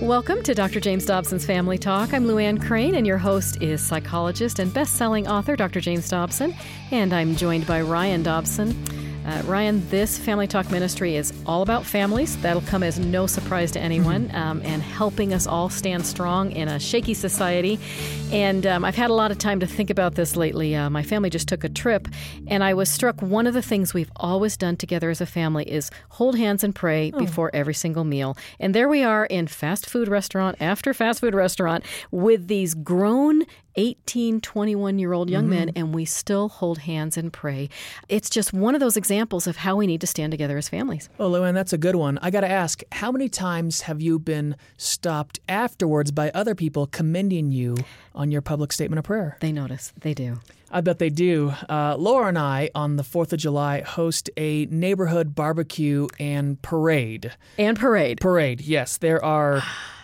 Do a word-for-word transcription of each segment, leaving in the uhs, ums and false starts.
Welcome to Doctor James Dobson's Family Talk. I'm Luann Crane, and your host is psychologist and best-selling author Doctor James Dobson, and I'm joined by Ryan Dobson. Uh, Ryan, this Family Talk ministry is all about families. That'll come as no surprise to anyone, um, and helping us all stand strong in a shaky society. And um, I've had a lot of time to think about this lately. Uh, my family just took a trip, and I was struck one of the things we've always done together as a family is hold hands and pray oh. before every single meal. And there we are in fast food restaurant after fast food restaurant with these grown eighteen, twenty-one-year-old young mm-hmm. men, and we still hold hands and pray. It's just one of those examples of how we need to stand together as families. Oh, Luann, that's a good one. I got to ask, how many times have you been stopped afterwards by other people commending you on your public statement of prayer? They notice. They do. I bet they do. Uh, Laura and I, on the fourth of July, host a neighborhood barbecue and parade. And parade. Parade, yes. There are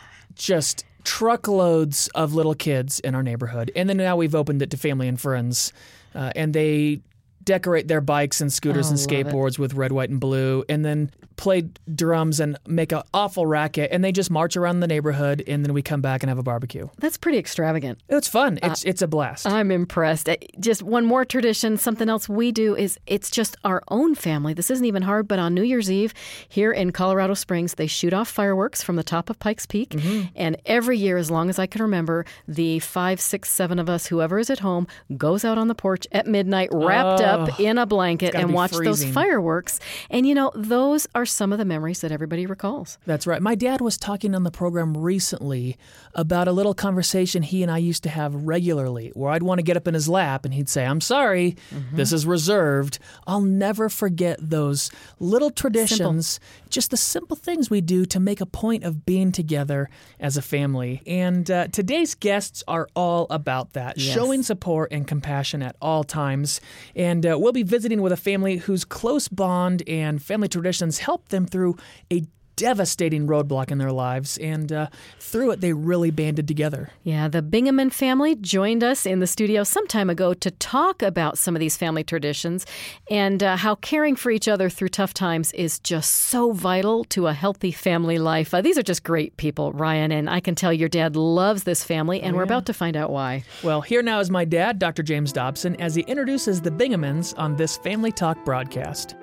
just truckloads of little kids in our neighborhood. And then now we've opened it to family and friends. Uh, and they decorate their bikes and scooters oh, and skateboards with red, white, and blue, and then play drums and make an awful racket, and they just march around the neighborhood, and then we come back and have a barbecue. That's pretty extravagant. It's fun. It's uh, it's a blast. I'm impressed. Just one more tradition, something else we do is it's just our own family. This isn't even hard, but on New Year's Eve here in Colorado Springs, they shoot off fireworks from the top of Pikes Peak, mm-hmm. and every year, as long as I can remember, the five, six, seven of us, whoever is at home, goes out on the porch at midnight, wrapped oh. up in a blanket and watch freezing. those fireworks. And, you know, those are some of the memories that everybody recalls. That's right. My dad was talking on the program recently about a little conversation he and I used to have regularly where I'd want to get up in his lap and he'd say, I'm sorry, mm-hmm. this is reserved. I'll never forget those little traditions, simple. Just the simple things we do to make a point of being together as a family. And uh, today's guests are all about that, yes. showing support and compassion at all times. And uh, we'll be visiting with a family whose close bond and family traditions help them through a devastating roadblock in their lives, and uh, through it, they really banded together. Yeah, the Bingaman family joined us in the studio some time ago to talk about some of these family traditions and uh, how caring for each other through tough times is just so vital to a healthy family life. Uh, these are just great people, Ryan, and I can tell your dad loves this family, and oh, we're yeah. about to find out why. Well, here now is my dad, Doctor James Dobson, as he introduces the Bingamans on this Family Talk broadcast.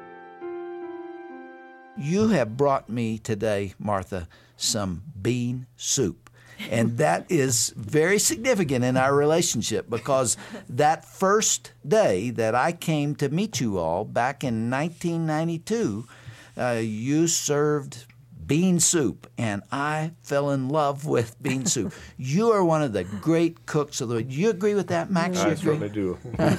You have brought me today, Martha, some bean soup. And that is very significant in our relationship because that first day that I came to meet you all back in nineteen ninety-two, uh, you served bean soup, and I fell in love with bean soup. You are one of the great cooks of the world. Do you agree with that, Max? I you agree? certainly do.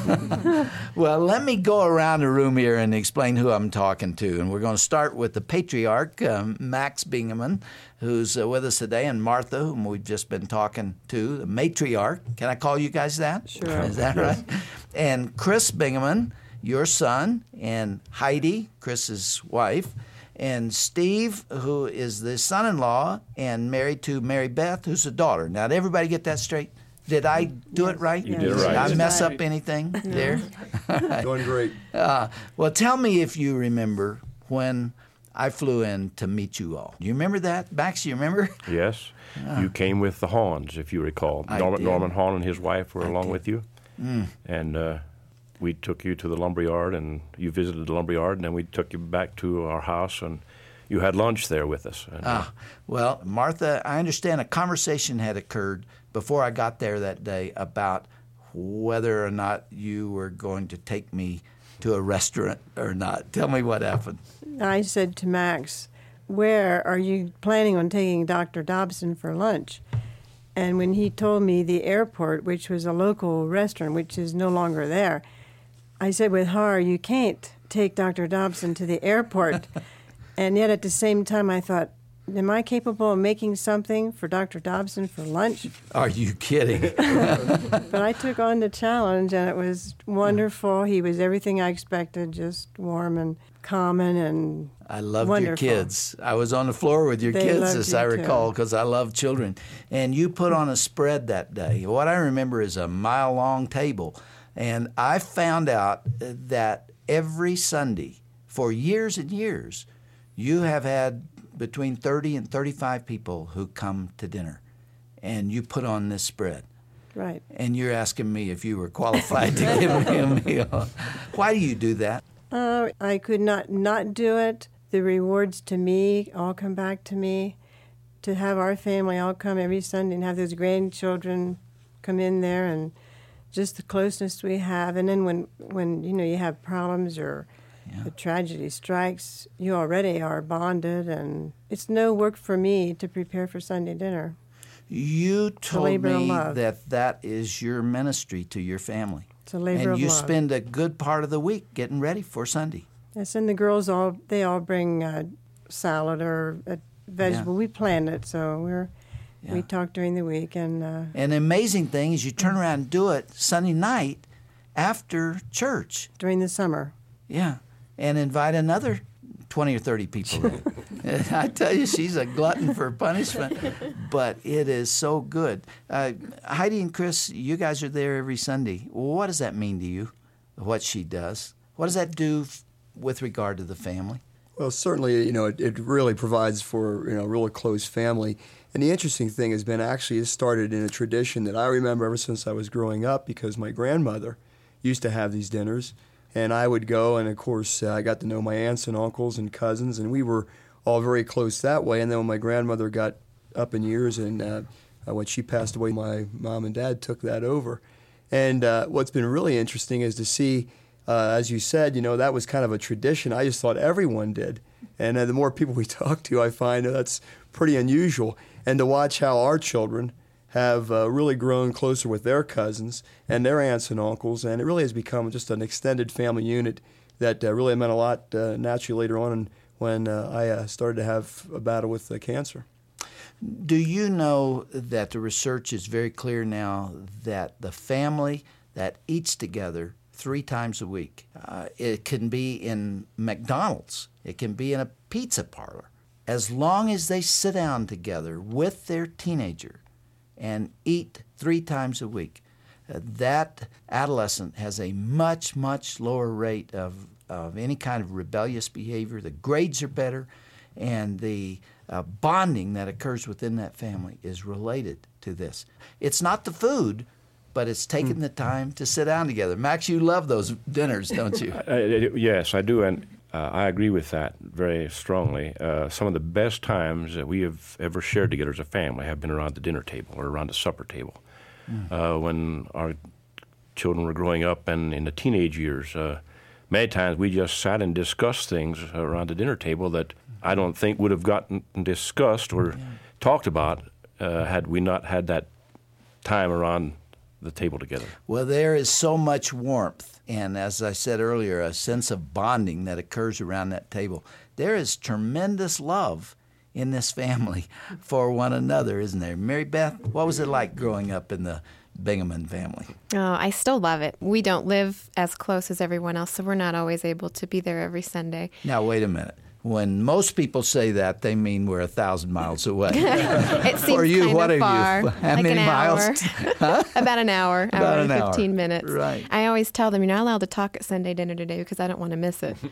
Well, let me go around the room here and explain who I'm talking to. And we're going to start with the patriarch, um, Max Bingaman, who's uh, with us today, and Martha, whom we've just been talking to, the matriarch. Can I call you guys that? Sure. Is that Yes. right? And Chris Bingaman, your son, and Heidi, Chris's wife, and Steve, who is the son-in-law and married to Mary Beth, who's a daughter. Now, did everybody get that straight? Did I do yes. it right? You did it right. Did I Yes. mess Right. up anything there? Doing great. Uh, well, tell me if you remember when I flew in to meet you all. Do you remember that? Max, you remember? Yes. You came with the Hahns, if you recall. I Norman, did. Norman Hahn and his wife were I along did. with you. Mm. And uh, we took you to the lumberyard, and you visited the lumberyard, and then we took you back to our house, and you had lunch there with us. And, uh, Ah, well, Martha, I understand a conversation had occurred before I got there that day about whether or not you were going to take me to a restaurant or not. Tell me what happened. I said to Max, where are you planning on taking Doctor Dobson for lunch? And when he told me the airport, which was a local restaurant, which is no longer there, I said with horror, you can't take Doctor Dobson to the airport. And yet at the same time, I thought, am I capable of making something for Doctor Dobson for lunch? Are you kidding? But I took on the challenge, and it was wonderful. He was everything I expected, just warm and common and I loved wonderful. your kids. I was on the floor with your They kids, loved as you I too. recall, because I love children. And you put on a spread that day. What I remember is a mile-long table. And I found out that every Sunday, for years and years, you have had between thirty and thirty-five people who come to dinner, and you put on this spread. Right. And you're asking me if you were qualified to give me a meal. Why do you do that? Uh, I could not not do it. The rewards to me all come back to me. To have our family all come every Sunday and have those grandchildren come in there, and just the closeness we have. And then when, when you know, you have problems or yeah. a tragedy strikes, you already are bonded, and it's no work for me to prepare for Sunday dinner. You told me love. that that is your ministry to your family. It's a labor and of you love. spend a good part of the week getting ready for Sunday. Yes, and the girls all they all bring uh, salad or a vegetable. Yeah. We planned it, so we're Yeah. we talk during the week. And uh, and the amazing thing is you turn around and do it Sunday night after church. during the summer. Yeah, and invite another twenty or thirty people in. I tell you, she's a glutton for punishment, but it is so good. Uh, Heidi and Chris, you guys are there every Sunday. What does that mean to you, what she does? What does that do f- with regard to the family? Well, certainly, you know, it, it really provides for, you know, a really close family. And the interesting thing has been actually it started in a tradition that I remember ever since I was growing up, because my grandmother used to have these dinners. And I would go, and of course, uh, I got to know my aunts and uncles and cousins, and we were all very close that way. And then when my grandmother got up in years, and uh, when she passed away, my mom and dad took that over. And uh, what's been really interesting is to see, uh, as you said, you know, that was kind of a tradition. I just thought everyone did. And uh, the more people we talk to, I find that's pretty unusual. And to watch how our children have uh, really grown closer with their cousins and their aunts and uncles, and it really has become just an extended family unit that uh, really meant a lot uh, naturally later on when uh, I uh, started to have a battle with uh, cancer. Do you know that the research is very clear now that the family that eats together three times a week, uh, it can be in McDonald's, it can be in a pizza parlor, as long as they sit down together with their teenager and eat three times a week, uh, that adolescent has a much, much lower rate of, of any kind of rebellious behavior. The grades are better, and the uh, bonding that occurs within that family is related to this. It's not the food, but it's taking the time to sit down together. Max, you love those dinners, don't you? Uh, yes, I do, and uh, I agree with that very strongly. Uh, some of the best times that we have ever shared together as a family have been around the dinner table or around the supper table. Mm. Uh, when our children were growing up and in the teenage years, uh, many times we just sat and discussed things around the dinner table that I don't think would have gotten discussed or yeah. talked about uh, had we not had that time around the table together. Well, there is so much warmth, and as I said earlier, a sense of bonding that occurs around that table. There is tremendous love in this family for one another, isn't there? Mary Beth, what was it like growing up in the Bingaman family? Oh, I still love it. We don't live as close as everyone else, so we're not always able to be there every Sunday. Now, wait a minute. When most people say that, they mean we're a thousand miles away. It seems For you, kind what of are far. you? How like many an miles? Hour. About an hour. About hour an and hour. fifteen minutes. Right. I always tell them, you're not allowed to talk at Sunday dinner today because I don't want to miss it.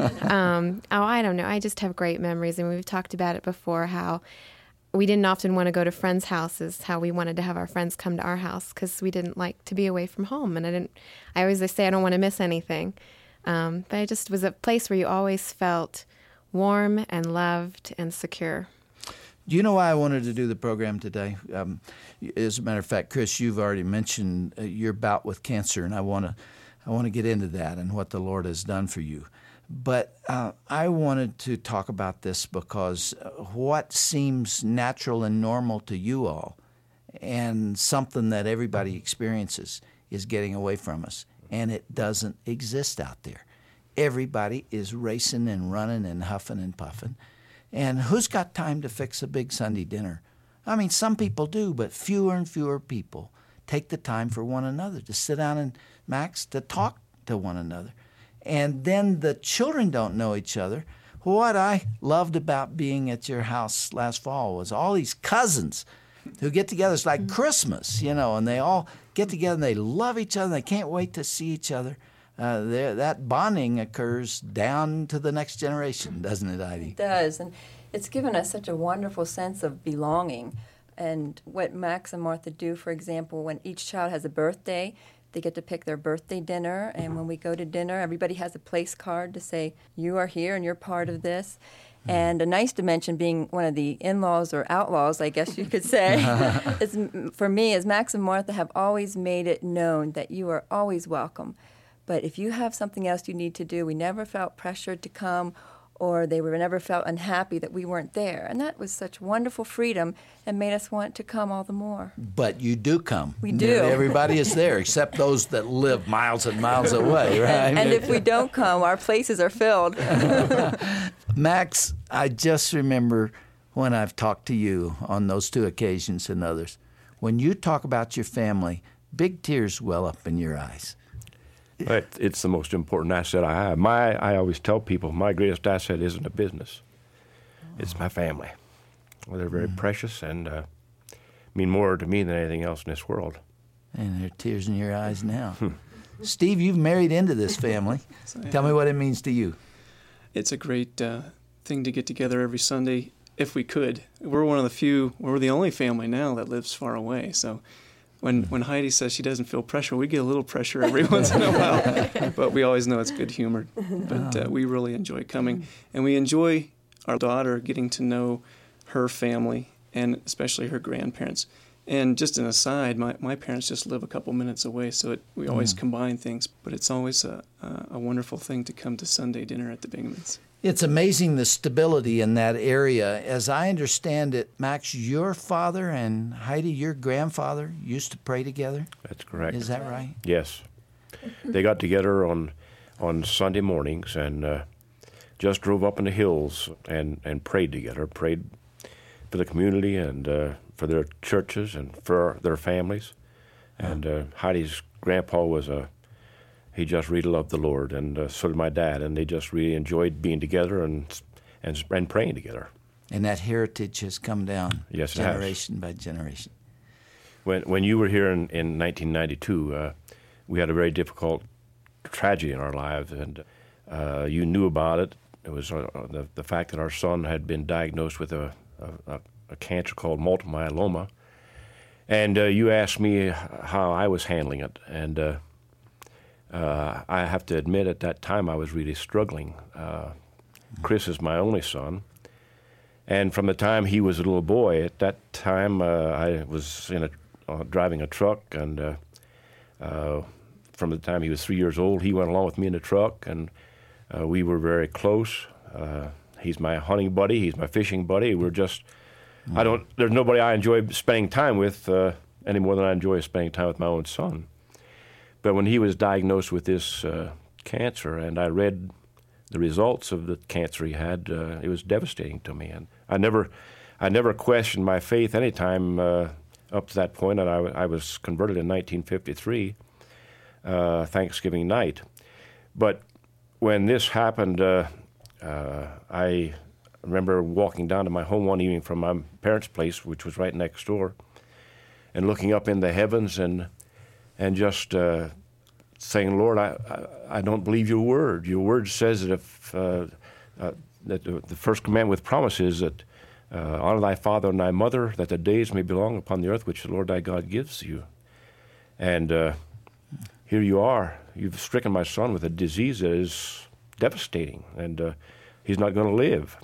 um, oh, I don't know. I just have great memories, and we've talked about it before, how we didn't often want to go to friends' houses, how we wanted to have our friends come to our house because we didn't like to be away from home. And I didn't. I always say I don't want to miss anything. Um, but it just was a place where you always felt warm and loved and secure. Do you know why I wanted to do the program today? Um, as a matter of fact, Chris, you've already mentioned uh, your bout with cancer, and I want to I want to get into that and what the Lord has done for you. But uh, I wanted to talk about this because what seems natural and normal to you all and something that everybody experiences is getting away from us, and it doesn't exist out there. Everybody is racing and running and huffing and puffing. And who's got time to fix a big Sunday dinner? I mean, some people do, but fewer and fewer people take the time for one another to sit down and, Max, to talk to one another. And then the children don't know each other. What I loved about being at your house last fall was all these cousins who get together. It's like Christmas, you know, and they all get together and they love each other. They can't wait to see each other. uh, there, that bonding occurs down to the next generation, doesn't it, Heidi? It does, and it's given us such a wonderful sense of belonging. And what Max and Martha do, for example, when each child has a birthday, they get to pick their birthday dinner, and when we go to dinner, everybody has a place card to say, you are here and you're part of this. And a nice dimension, being one of the in-laws or outlaws, I guess you could say, is, for me, is Max and Martha have always made it known that you are always welcome. But if you have something else you need to do, we never felt pressured to come, or they were never felt unhappy that we weren't there. And that was such wonderful freedom and made us want to come all the more. But you do come. We do. Everybody is there except those that live miles and miles away, right? And, and if we don't come, our places are filled. Max, I just remember when I've talked to you on those two occasions and others, when you talk about your family, big tears well up in your eyes. But it's the most important asset I have. My, I always tell people my greatest asset isn't a business. It's my family. Well, they're very mm. precious and uh, mean more to me than anything else in this world. And there are tears in your eyes now. Steve, you've married into this family. Tell me what it means to you. It's a great uh, thing to get together every Sunday, if we could. We're one of the few, we're the only family now that lives far away, so When when Heidi says she doesn't feel pressure, we get a little pressure every once in a while, but we always know it's good humor. But uh, we really enjoy coming, and we enjoy our daughter getting to know her family, and especially her grandparents. And just an aside, my, my parents just live a couple minutes away, so it, we always mm. combine things, but it's always a, a, a wonderful thing to come to Sunday dinner at the Bingamans. It's amazing the stability in that area. As I understand it, Max, your father and Heidi, your grandfather, used to pray together? That's correct. Is that right? Yes. They got together on on Sunday mornings and uh, just drove up in the hills and, and prayed together, prayed for the community and uh, for their churches and for their families. And uh, Heidi's grandpa was a He just really loved the Lord, and uh, so did my dad, and they just really enjoyed being together and and, and praying together. And that heritage has come down yes, generation by generation. When when you were here in, in nineteen ninety-two, uh, we had a very difficult tragedy in our lives, and uh, you knew about it. It was uh, the, the fact that our son had been diagnosed with a, a, a cancer called multiple myeloma, and uh, you asked me how I was handling it, and uh, Uh, I have to admit, at that time, I was really struggling. Uh, Chris is my only son, and from the time he was a little boy, at that time, uh, I was in a uh, driving a truck, and uh, uh, from the time he was three years old, he went along with me in the truck, and uh, we were very close. Uh, he's my hunting buddy. He's my fishing buddy. We're just, mm. I don't. There's nobody I enjoy spending time with uh, any more than I enjoy spending time with my own son. But when he was diagnosed with this uh, cancer, and I read the results of the cancer he had, uh, it was devastating to me. And I never, I never questioned my faith any time uh, up to that point. And I, I was converted in nineteen fifty-three, uh, Thanksgiving night. But when this happened, uh, uh, I remember walking down to my home one evening from my parents' place, which was right next door, and looking up in the heavens and. And just uh, saying, Lord, I, I I don't believe your word. Your word says that if uh, uh, that the, the first commandment with promise is that uh, honor thy father and thy mother, that the days may belong upon the earth which the Lord thy God gives you. And uh, here you are. You've stricken my son with a disease that is devastating, and uh, he's not going to live.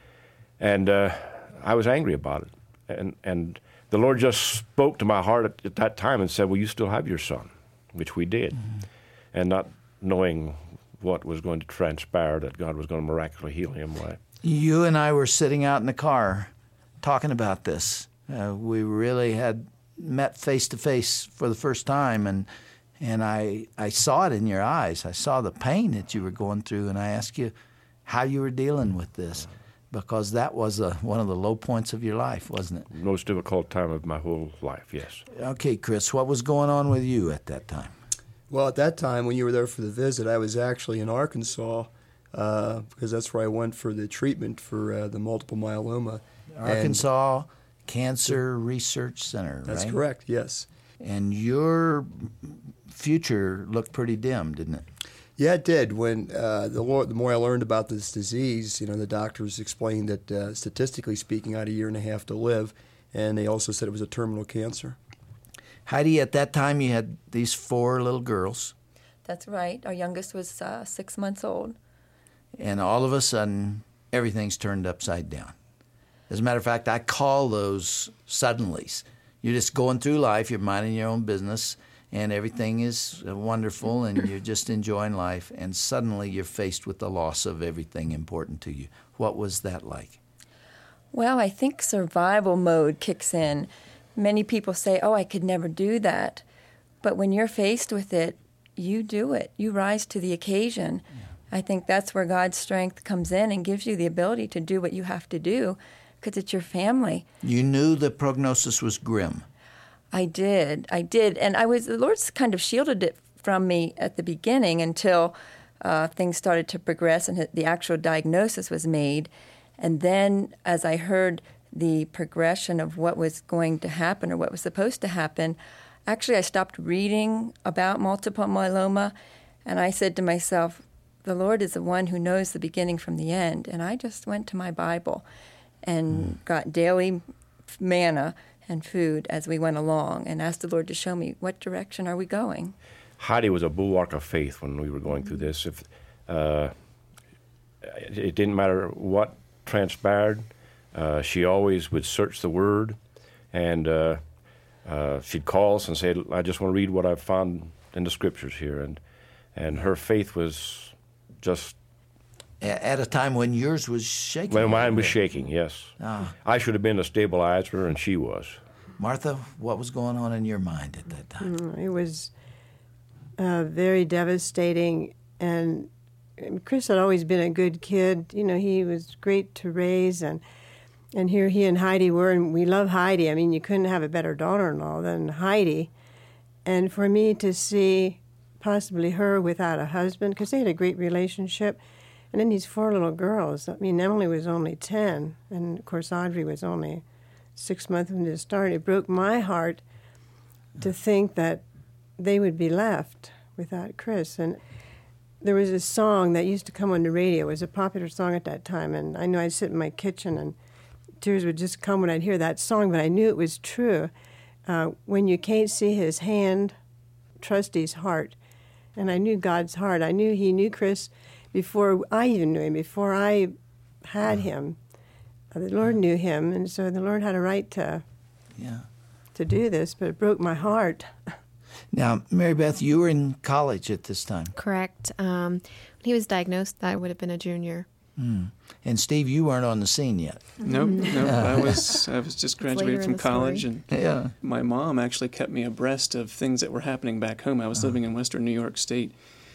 And uh, I was angry about it, and and. The Lord just spoke to my heart at, at that time and said, well, you still have your son, which we did. Mm-hmm. And not knowing what was going to transpire, that God was going to miraculously heal him. Why? You and I were sitting out in the car talking about this. Uh, we really had met face-to-face for the first time, and and I, I saw it in your eyes. I saw the pain that you were going through, and I asked you how you were dealing with this. Because that was a, one of the low points of your life, wasn't it? Most difficult time of my whole life, yes. Okay, Chris, what was going on with you at that time? Well, at that time, when you were there for the visit, I was actually in Arkansas uh, because that's where I went for the treatment for uh, the multiple myeloma. Arkansas and Cancer Research Center, right? That's correct, yes. And your future looked pretty dim, didn't it? Yeah, it did. When uh, the, more, the more I learned about this disease, you know, the doctors explained that uh, statistically speaking, I had a year and a half to live, and they also said it was a terminal cancer. Heidi, at that time you had these four little girls. That's right. Our youngest was uh, six months old. And all of a sudden, everything's turned upside down. As a matter of fact, I call those suddenlies. You're just going through life, you're minding your own business, and everything is wonderful, and you're just enjoying life, and suddenly you're faced with the loss of everything important to you. What was that like? Well, I think survival mode kicks in. Many people say, oh, I could never do that. But when you're faced with it, you do it. You rise to the occasion. Yeah. I think that's where God's strength comes in and gives you the ability to do what you have to do because it's your family. You knew the prognosis was grim. I did. I did. And I was the Lord's kind of shielded it from me at the beginning until uh, things started to progress and the actual diagnosis was made. And then as I heard the progression of what was going to happen or what was supposed to happen, actually I stopped reading about multiple myeloma, and I said to myself, the Lord is the one who knows the beginning from the end. And I just went to my Bible and mm. got daily manna and food as we went along and asked the Lord to show me what direction are we going. Heidi was a bulwark of faith when we were going through this. If uh, it, it didn't matter what transpired, uh, she always would search the Word, and uh, uh, she'd call us and say, I just want to read what I've found in the Scriptures here. And, and her faith was just... At a time when yours was shaking. When mine was shaking, yes. Ah. I should have been a stabilizer, and she was. Martha, what was going on in your mind at that time? Mm, it was uh, very devastating. And Chris had always been a good kid. You know, he was great to raise. And, and here he and Heidi were, and we love Heidi. I mean, you couldn't have a better daughter-in-law than Heidi. And for me to see possibly her without a husband, because they had a great relationship, and then these four little girls. I mean, Emily was only ten, and of course Audrey was only six months when it started. It broke my heart to think that they would be left without Chris. And there was a song that used to come on the radio. It was a popular song at that time, and I know I'd sit in my kitchen and tears would just come when I'd hear that song, but I knew it was true. Uh, when you can't see his hand, trust his heart. And I knew God's heart. I knew he knew Chris before I even knew him, before I had him. Uh, the Lord knew him, and so the Lord had a right to yeah. to do this, but it broke my heart. Now, Mary Beth, you were in college at this time. Correct. Um, when he was diagnosed, I would have been a junior. Mm. And Steve, you weren't on the scene yet. Nope, nope. I was I was just graduated from college, and yeah. my mom actually kept me abreast of things that were happening back home. I was uh-huh. living in Western New York State.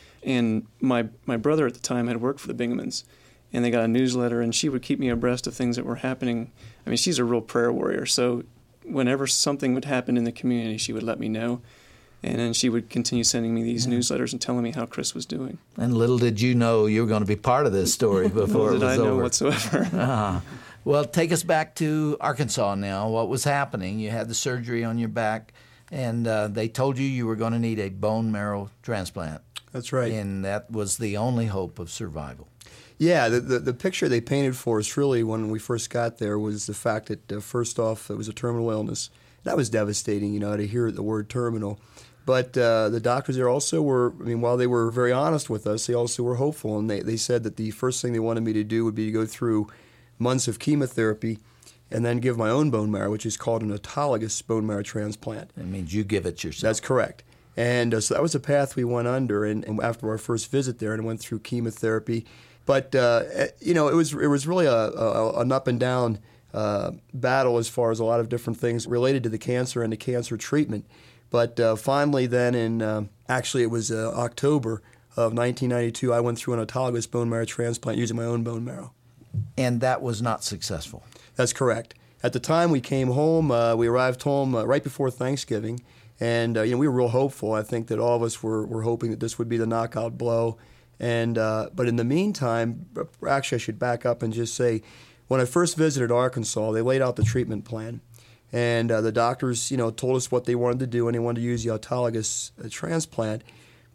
And my my brother at the time had worked for the Bingamans, and they got a newsletter, and she would keep me abreast of things that were happening. I mean, she's a real prayer warrior, so whenever something would happen in the community, she would let me know. And then she would continue sending me these yeah. newsletters and telling me how Chris was doing. And little did you know you were going to be part of this story before it was over. Little did I know whatsoever. uh-huh. Well, take us back to Arkansas now. What was happening? You had the surgery on your back, and uh, they told you you were going to need a bone marrow transplant. That's right. And that was the only hope of survival. Yeah, the, the, the picture they painted for us really when we first got there was the fact that, uh, first off, it was a terminal illness. That was devastating, you know, to hear the word terminal. But uh, the doctors there also were, I mean, while they were very honest with us, they also were hopeful. And they, they said that the first thing they wanted me to do would be to go through months of chemotherapy and then give my own bone marrow, which is called an autologous bone marrow transplant. That means you give it yourself. That's correct. And uh, so that was the path we went under, and, and after our first visit there, and went through chemotherapy. But uh, you know, it was it was really a, a an up and down uh, battle as far as a lot of different things related to the cancer and the cancer treatment. But uh, finally, then in uh, actually it was uh, October of nineteen ninety-two, I went through an autologous bone marrow transplant using my own bone marrow. And that was not successful. That's correct. At the time we came home, uh, we arrived home uh, right before Thanksgiving. And uh, you know, we were real hopeful. I think that all of us were, were hoping that this would be the knockout blow. And uh, but in the meantime, actually, I should back up and just say, when I first visited Arkansas, they laid out the treatment plan, and uh, the doctors, you know, told us what they wanted to do, and they wanted to use the autologous uh, transplant.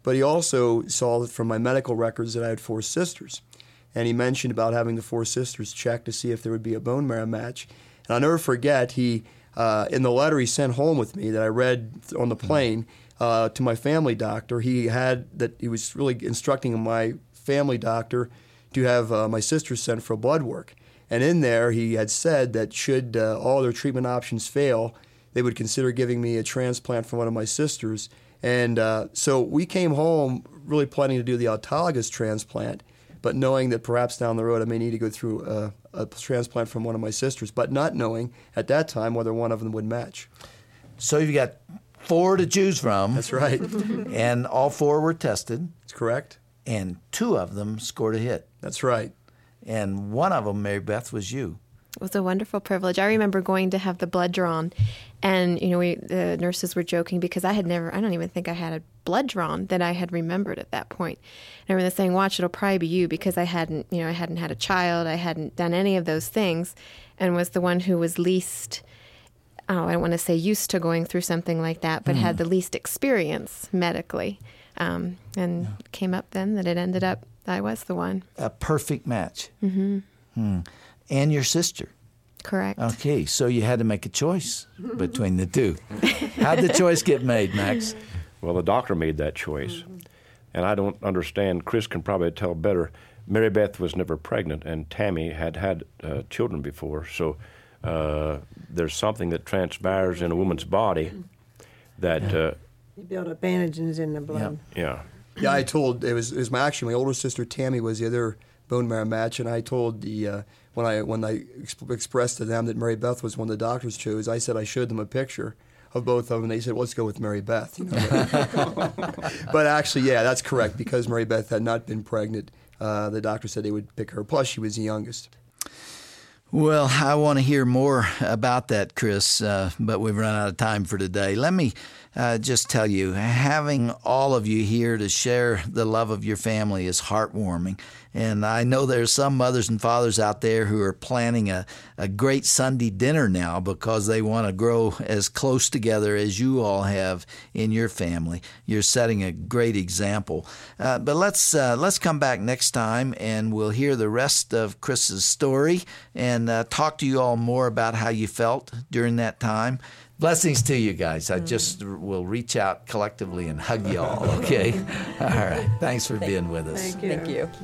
but he also saw from my medical records that I had four sisters. And he mentioned about having the four sisters check to see if there would be a bone marrow match. And I'll never forget, he uh, in the letter he sent home with me that I read on the plane uh, to my family doctor, he had that he was really instructing my family doctor to have uh, my sisters sent for blood work. And in there, he had said that should uh, all their treatment options fail, they would consider giving me a transplant from one of my sisters. And uh, so we came home really planning to do the autologous transplant, but knowing that perhaps down the road I may need to go through a, a transplant from one of my sisters, but not knowing at that time whether one of them would match. So you've got four to choose from. That's right. And all four were tested. That's correct. And two of them scored a hit. That's right. And one of them, Mary Beth, was you. It was a wonderful privilege. I remember going to have the blood drawn, and you know, we, the nurses were joking because I had never, I don't even think I had a blood drawn that I had remembered at that point. And I remember saying, "Watch, it'll probably be you," because I hadn't, you know, I hadn't had a child, I hadn't done any of those things, and was the one who was least, oh, I don't want to say used to going through something like that, but mm. had the least experience medically, um, and yeah. came up then that it ended up I was the one. A perfect match. Mm-hmm. Hmm. And your sister. Correct. Okay, so you had to make a choice between the two. How'd the choice get made, Max? Well, the doctor made that choice. Mm-hmm. And I don't understand, Chris can probably tell better. Mary Beth was never pregnant, and Tammy had had uh, children before. So uh, there's something that transpires in a woman's body that... Yeah. Uh, you build up antigens in the blood. Yeah. yeah. Yeah, I told, it was, it was my, actually my older sister Tammy was the other bone marrow match, and I told the, uh, when I when I exp- expressed to them that Mary Beth was one the doctors chose, I said I showed them a picture of both of them, and they said, well, let's go with Mary Beth. You know? But actually, yeah, that's correct, because Mary Beth had not been pregnant. Uh, the doctor said they would pick her, plus she was the youngest. Well, I want to hear more about that, Chris, uh, but we've run out of time for today. Let me uh, just tell you, having all of you here to share the love of your family is heartwarming. And I know there's some mothers and fathers out there who are planning a, a great Sunday dinner now because they want to grow as close together as you all have in your family. You're setting a great example. Uh, but let's uh, let's come back next time, and we'll hear the rest of Chris's story and uh, talk to you all more about how you felt during that time. Blessings to you guys. I just will reach out collectively and hug you all, okay? All right. Thanks for being with us. Thank you. Thank you.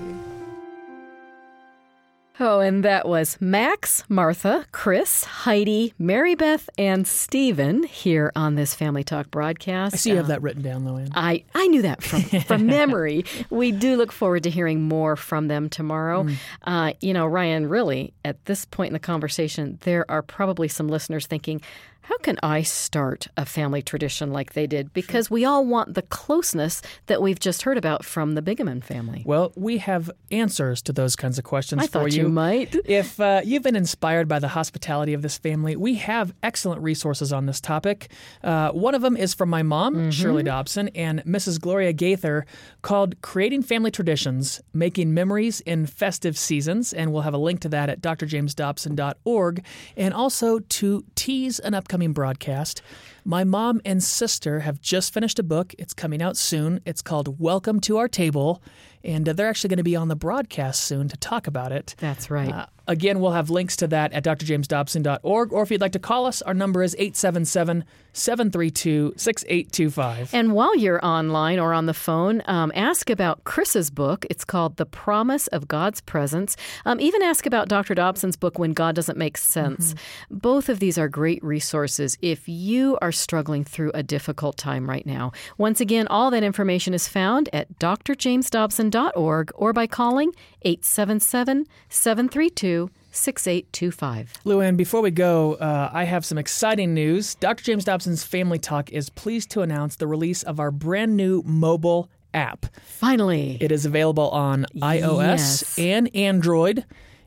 Oh, and that was Max, Martha, Chris, Heidi, Mary Beth, and Stephen here on this Family Talk broadcast. I see you have uh, that written down, Luann. I, I knew that from, from memory. We do look forward to hearing more from them tomorrow. Mm. Uh, you know, Ryan, really, at this point in the conversation, there are probably some listeners thinking, how can I start a family tradition like they did? Because we all want the closeness that we've just heard about from the Bigeman family. Well, we have answers to those kinds of questions I for thought you. you might. If uh, you've been inspired by the hospitality of this family, we have excellent resources on this topic. Uh, one of them is from my mom, mm-hmm. Shirley Dobson, and Missus Gloria Gaither, called Creating Family Traditions, Making Memories in Festive Seasons. And we'll have a link to that at d r james dobson dot org, and also to tease an upcoming broadcast. My mom and sister have just finished a book. It's coming out soon. It's called Welcome to Our Table, and uh, they're actually going to be on the broadcast soon to talk about it. That's right. Uh, again, we'll have links to that at d r james dobson dot org, or if you'd like to call us, our number is eight seven seven, seven three two, six eight two five. And while you're online or on the phone, um, ask about Chris's book. It's called The Promise of God's Presence. Um, even ask about Doctor Dobson's book, When God Doesn't Make Sense. Mm-hmm. Both of these are great resources if you are struggling through a difficult time right now. Once again, all that information is found at d r james dobson dot org or by calling eight seven seven, seven three two, six eight two five. Luann, before we go, uh, I have some exciting news. Doctor James Dobson's Family Talk is pleased to announce the release of our brand new mobile app. Finally. It is available on iOS yes. and Android.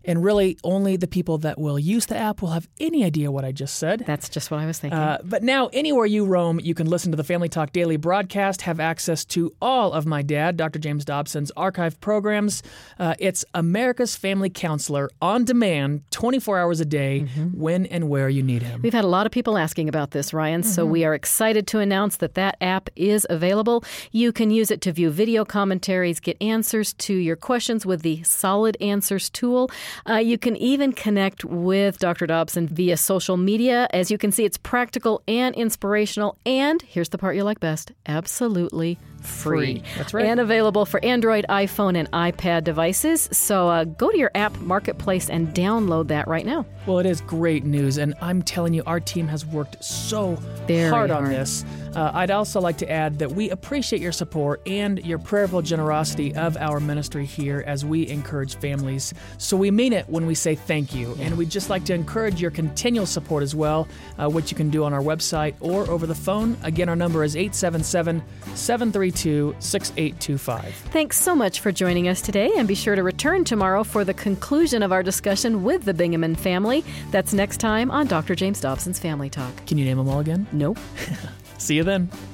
And really, only the people that will use the app will have any idea what I just said. That's just what I was thinking. Uh, but now, anywhere you roam, you can listen to the Family Talk Daily broadcast, have access to all of my dad, Doctor James Dobson's archive programs. Uh, it's America's Family Counselor on demand, twenty-four hours a day, mm-hmm. when and where you need him. We've had a lot of people asking about this, Ryan, mm-hmm. so we are excited to announce that that app is available. You can use it to view video commentaries, get answers to your questions with the Solid Answers tool. Uh, you can even connect with Doctor Dobson via social media. As you can see, it's practical and inspirational. And here's the part you like best, absolutely free. free. That's right. And available for Android, iPhone, and iPad devices. So uh, go to your app marketplace and download that right now. Well, it is great news, and I'm telling you, our team has worked so Very hard on hard. this. Uh, I'd also like to add that we appreciate your support and your prayerful generosity of our ministry here as we encourage families. So we mean it when we say thank you, and we'd just like to encourage your continual support as well, uh, which you can do on our website or over the phone. Again, our number is eight seven seven, seven three two, six eight two five. Thanks so much for joining us today, and be sure to return tomorrow for the conclusion of our discussion with the Bingaman family. That's next time on Doctor James Dobson's Family Talk. Can you name them all again? Nope. See you then.